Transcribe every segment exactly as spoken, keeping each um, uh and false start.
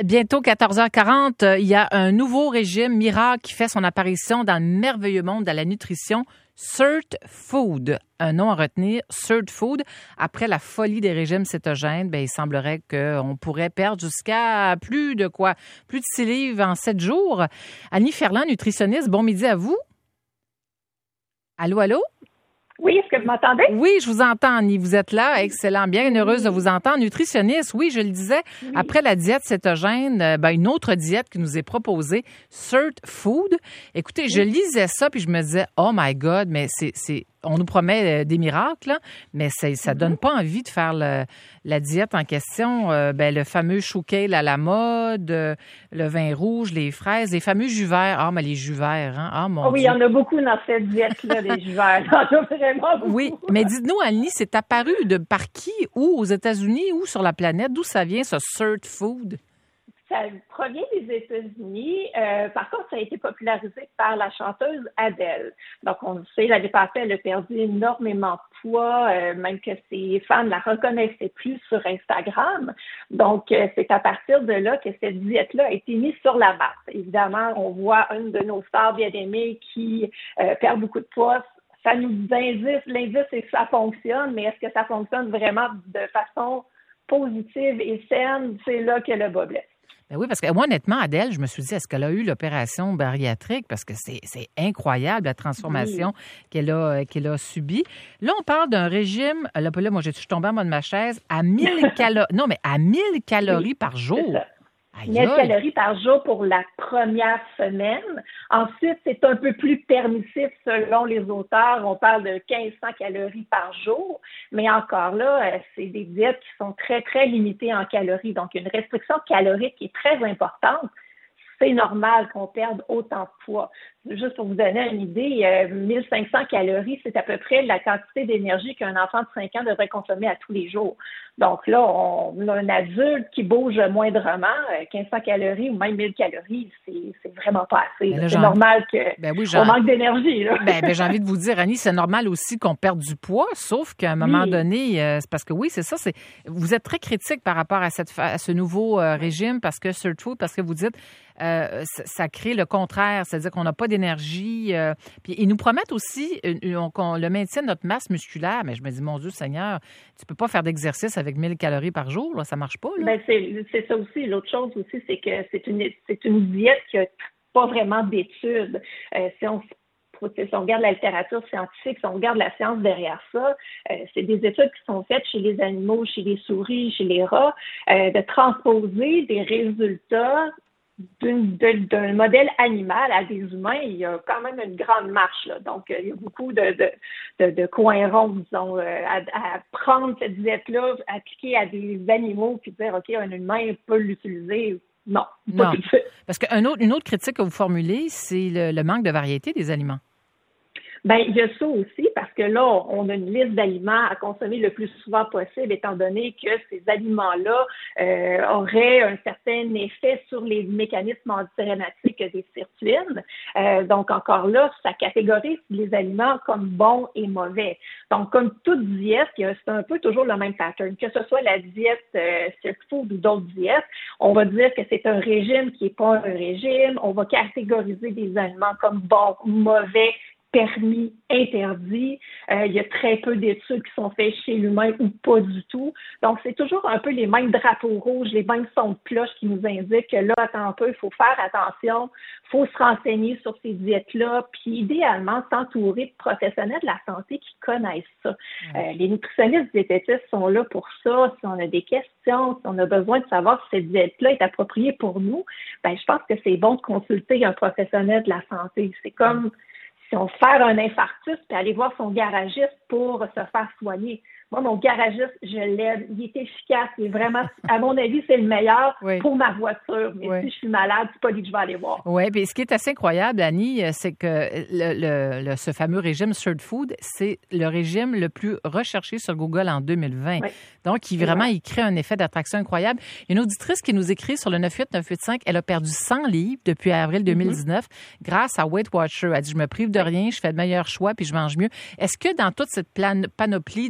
Bientôt quatorze heures quarante, il y a un nouveau régime miracle qui fait son apparition dans le merveilleux monde de la nutrition, Cert Food. Un nom à retenir, Cert Food. Après la folie des régimes cétogènes, ben, il semblerait qu'on pourrait perdre jusqu'à plus de quoi? Plus de six livres en sept jours. Annie Ferland, nutritionniste, bon midi à vous. Allô, allô? Oui, est-ce que vous m'entendez? Oui, je vous entends, Annie. Vous êtes là. Excellent. Bien heureuse de vous entendre. Nutritionniste, oui, je le disais. Oui. Après la diète cétogène, ben, une autre diète qui nous est proposée, Cert Food. Écoutez, oui. je lisais ça puis je me disais, oh my God, mais c'est, c'est, on nous promet des miracles, là, mais ça, ça donne pas envie de faire le, la diète en question. Euh, ben, le fameux chou kale à la mode, euh, le vin rouge, les fraises, les fameux jus verts. Ah, mais les jus verts, hein? Ah, mon oh, oui, Dieu. il y en a beaucoup dans cette diète-là, des jus verts. Il y en a vraiment beaucoup. Oui, mais dites-nous, Annie, c'est apparu de par qui, où, aux États-Unis, où sur la planète? D'où ça vient, ce Cert Food? Ça provient des États-Unis. Euh, par contre, ça a été popularisé par la chanteuse Adele. Donc, on le sait, l'année passée, elle a perdu énormément de poids, euh, même que ses fans ne la reconnaissaient plus sur Instagram. Donc, euh, c'est à partir de là que cette diète-là a été mise sur la map. Évidemment, on voit une de nos stars bien aimées qui euh, perd beaucoup de poids. Ça nous indice, l'indice, c'est que ça fonctionne, mais est-ce que ça fonctionne vraiment de façon positive et saine? C'est là que le bas blesse. Ben oui, parce que moi, honnêtement, Adèle, je me suis dit, est-ce qu'elle a eu l'opération bariatrique? Parce que c'est, c'est incroyable, la transformation oui. qu'elle a, qu'elle a subie. Là, on parle d'un régime, là, là moi, je suis tombée en bas de ma chaise, à mille calories, non, mais à mille calories oui, par jour. mille calories par jour pour la première semaine. Ensuite, c'est un peu plus permissif selon les auteurs. On parle de quinze cents calories par jour. Mais encore là, c'est des diètes qui sont très, très limitées en calories. Donc, une restriction calorique qui est très importante. C'est normal qu'on perde autant de poids. Juste pour vous donner une idée, euh, mille cinq cents calories, c'est à peu près la quantité d'énergie qu'un enfant de cinq ans devrait consommer à tous les jours. Donc là, on a un adulte qui bouge moindrement, quinze cents calories ou même mille calories, c'est, c'est vraiment pas assez. Là, c'est normal qu'on ben oui, manque d'énergie. Là. Ben, ben, j'ai envie de vous dire, Annie, c'est normal aussi qu'on perde du poids, sauf qu'à un moment oui. donné, euh, c'est parce que oui, c'est ça, c'est vous êtes très critique par rapport à, cette, à ce nouveau euh, régime, parce que Cert Food, parce que vous dites euh, ça, ça crée le contraire, c'est-à-dire qu'on n'a pas d'énergie. Euh, puis ils nous promettent aussi euh, qu'on le maintien de notre masse musculaire, mais je me dis, mon Dieu Seigneur, tu peux pas faire d'exercice avec mille calories par jour, là, ça marche pas. Là. Ben c'est, c'est ça aussi. L'autre chose aussi, c'est que c'est une, c'est une diète qui n'a pas vraiment d'études. Euh, si on Si on regarde la littérature scientifique, si on regarde la science derrière ça, euh, c'est des études qui sont faites chez les animaux, chez les souris, chez les rats, euh, de transposer des résultats d'une, de, d'un modèle animal à des humains. Il y a quand même une grande marche, là. Donc, euh, il y a beaucoup de, de, de, de coins ronds, disons, euh, à, à prendre cette diète-là, appliquer à des animaux, puis dire, OK, un humain peut l'utiliser. Non, pas non. tout de suite. Parce qu'une autre, une autre critique que vous formulez, c'est le, le manque de variété des aliments. Ben, il y a ça aussi, parce que là, on a une liste d'aliments à consommer le plus souvent possible, étant donné que ces aliments-là euh, auraient un certain effet sur les mécanismes antirénatiques des sirtuines. Euh, donc, encore là, ça catégorise les aliments comme bons et mauvais. Donc, comme toute diète, c'est un peu toujours le même pattern. Que ce soit la diète euh, Cert Food ou d'autres diètes, on va dire que c'est un régime qui n'est pas un régime. On va catégoriser des aliments comme bons ou mauvais, permis, interdit. Euh, il y a très peu d'études qui sont faites chez l'humain ou pas du tout. Donc, c'est toujours un peu les mêmes drapeaux rouges, les mêmes sons de cloche qui nous indiquent que là, attends un peu, il faut faire attention, il faut se renseigner sur ces diètes-là, puis idéalement, s'entourer de professionnels de la santé qui connaissent ça. Mmh. Euh, les nutritionnistes diététistes sont là pour ça. Si on a des questions, si on a besoin de savoir si cette diète-là est appropriée pour nous, ben je pense que c'est bon de consulter un professionnel de la santé. C'est comme... Mmh. Si on faire un infarctus puis aller voir son garagiste pour se faire soigner. Moi, mon garagiste, je l'aide. Il est efficace. Il est vraiment, à mon avis, c'est le meilleur oui. pour ma voiture. Mais oui. si je suis malade, c'est pas lui que je vais aller voir. Oui, puis ce qui est assez incroyable, Annie, c'est que le, le, le, ce fameux régime Cert Food, c'est le régime le plus recherché sur Google en deux mille vingt. Oui. Donc, il, vraiment, il crée un effet d'attraction incroyable. Il y a une auditrice qui nous écrit sur le neuf huit neuf huit cinq. Elle a perdu cent livres depuis avril deux mille dix-neuf mm-hmm. grâce à Weight Watcher. Elle dit, je me prive de rien, je fais de meilleurs choix puis je mange mieux. Est-ce que dans toute cette plan- panoplie de, de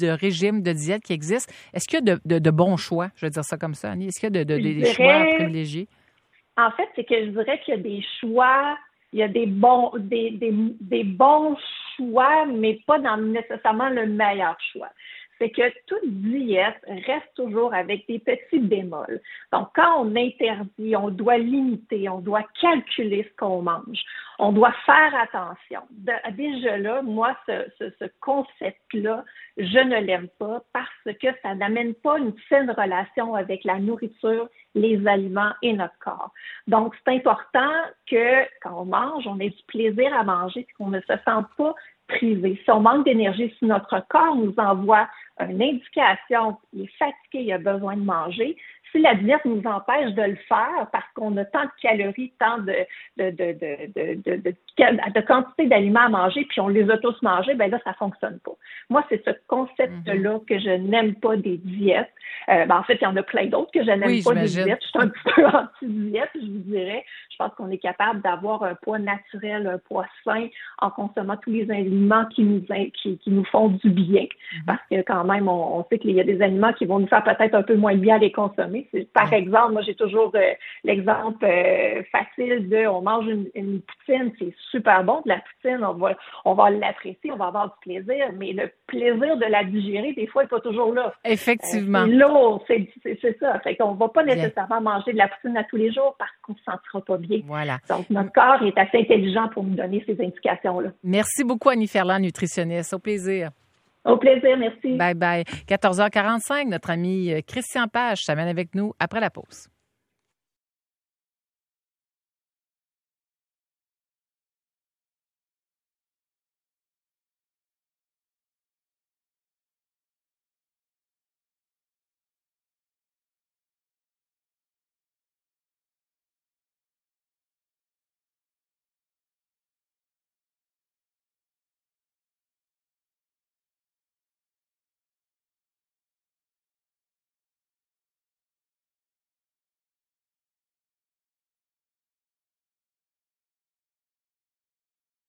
de régimes, de diètes qui existent. Est-ce qu'il y a de, de, de bons choix? Je vais dire ça comme ça, Annie. Est-ce qu'il y a de, de, de, des dirais, choix à privilégier? En fait, c'est que je dirais qu'il y a des choix, il y a des bons, des, des, des bons choix, mais pas dans nécessairement le meilleur choix. C'est que toute diète reste toujours avec des petits bémols. Donc, quand on interdit, on doit limiter, on doit calculer ce qu'on mange, on doit faire attention. De, déjà là, moi, ce, ce, ce concept-là, je ne l'aime pas parce que ça n'amène pas une saine relation avec la nourriture, les aliments et notre corps. Donc, c'est important que quand on mange, on ait du plaisir à manger et qu'on ne se sente pas privé. Si on manque d'énergie, si notre corps nous envoie une indication, il est fatigué, il a besoin de manger, si la diète nous empêche de le faire parce qu'on a tant de calories, tant de, de, de, de, de, de, de, de quantité d'aliments à manger, puis on les a tous mangés, ben là, ça fonctionne pas. Moi, c'est ce concept-là que je n'aime pas des diètes. Euh, ben, en fait, il y en a plein d'autres que je n'aime oui, pas j'imagine. des diètes. Je suis un petit peu anti-diète, je vous dirais. Je pense qu'on est capable d'avoir un poids naturel, un poids sain en consommant tous les aliments qui nous, qui, qui nous font du bien. Mm-hmm. Parce que quand même, on, on sait qu'il y a des aliments qui vont nous faire peut-être un peu moins bien à les consommer. C'est, par exemple, moi, j'ai toujours euh, l'exemple euh, facile de on mange une, une poutine, c'est super bon de la poutine, on va, on va l'apprécier, on va avoir du plaisir, mais le plaisir de la digérer, des fois, n'est pas toujours là. Effectivement. Euh, c'est lourd, c'est, c'est, c'est ça. Fait qu'on ne va pas nécessairement bien. manger de la poutine à tous les jours parce qu'on ne se sentira pas bien. Voilà. Donc, notre corps est assez intelligent pour nous donner ces indications-là. Merci beaucoup, Annie Ferland, nutritionniste. Au plaisir. Au plaisir, merci. Bye bye. quatorze heures quarante-cinq, notre ami Christian Page s'amène avec nous après la pause.